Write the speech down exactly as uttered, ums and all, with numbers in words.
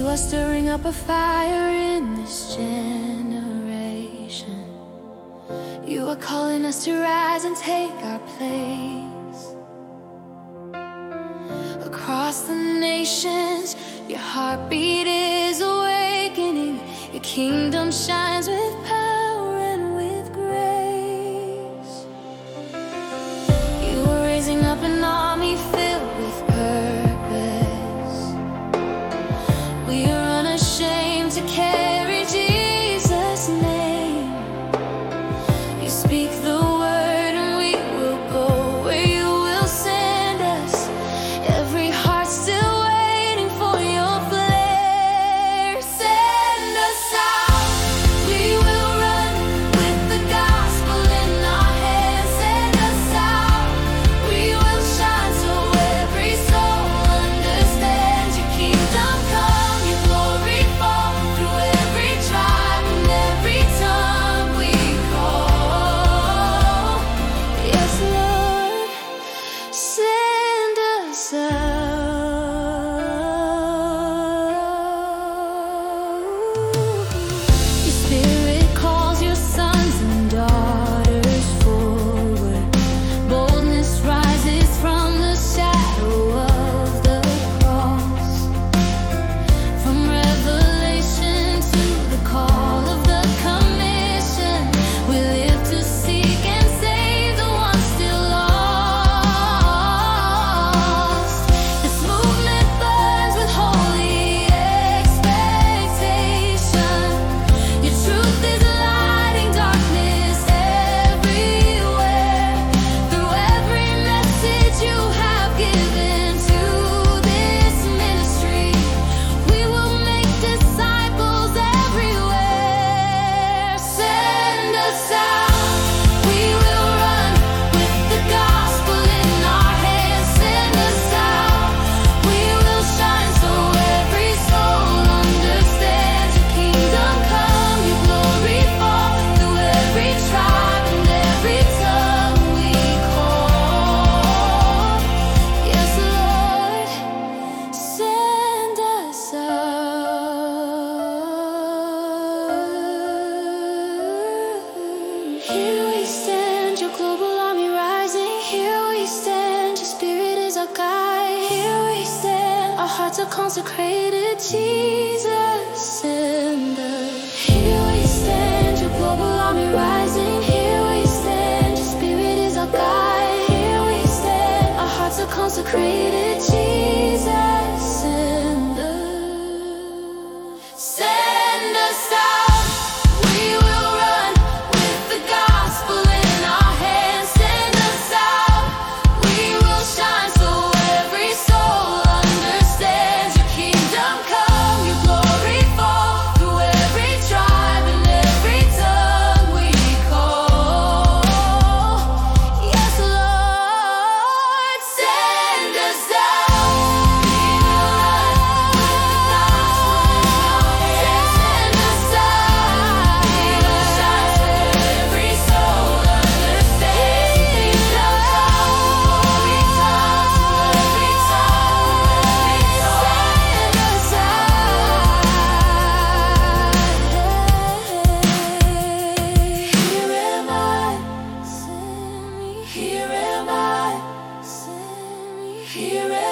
are stirring up a fire in this generation. You are calling us to rise and take our place. Across the nations, your heartbeat is awakening. Your kingdom shines with power and with grace. You are raising up an army filled with purpose. We are unashamed to carry Jesus' name. You speak the word and we will go where you will send us. Every heart still waiting for your flare. Send us out, we will run with the gospel in our hands. Send us out, we will shine so every soul understands. Your kingdom come, your glory fall through every tribe and every tongue we call. Yes, Lord, send us out. Your spirit calls your sons and daughters forward. Boldness rises from the shadow of the cross. From revelation to the call of the commission, we live to seek and save the ones still lost. This movement burns with holy expectation. Your truth is lighting darkness everywhere. Through every message you have given to this ministry, we will make disciples everywhere. Send us out, we will run with the gospel in our hands. Send us out, we will shine so every soul understands. Your kingdom come, your glory fall through every tribe and every tongue we call. Yes, Lord, send us out. Here we stand, your global army rising. Here we stand, your spirit is our guide. Here we stand, our hearts are consecrated. Jesus, send us. Here we stand, your global army rising. Here we stand, your spirit is our guide. Here we stand, our hearts are consecrated. Jesus, send us. Send us out, we will run with the gospel in our hands. Send us out, we will shine so every soul understands. Your kingdom come, your glory fall through every tribe and every tongue we call. Yes, Lord, send us out. We will run with the gospel in our hands. Send us out, we will shine so every soul understands. Your kingdom come, glory come through every tongue, every tongue. Send us out. Here am I, send me. Here am I, send me. Here am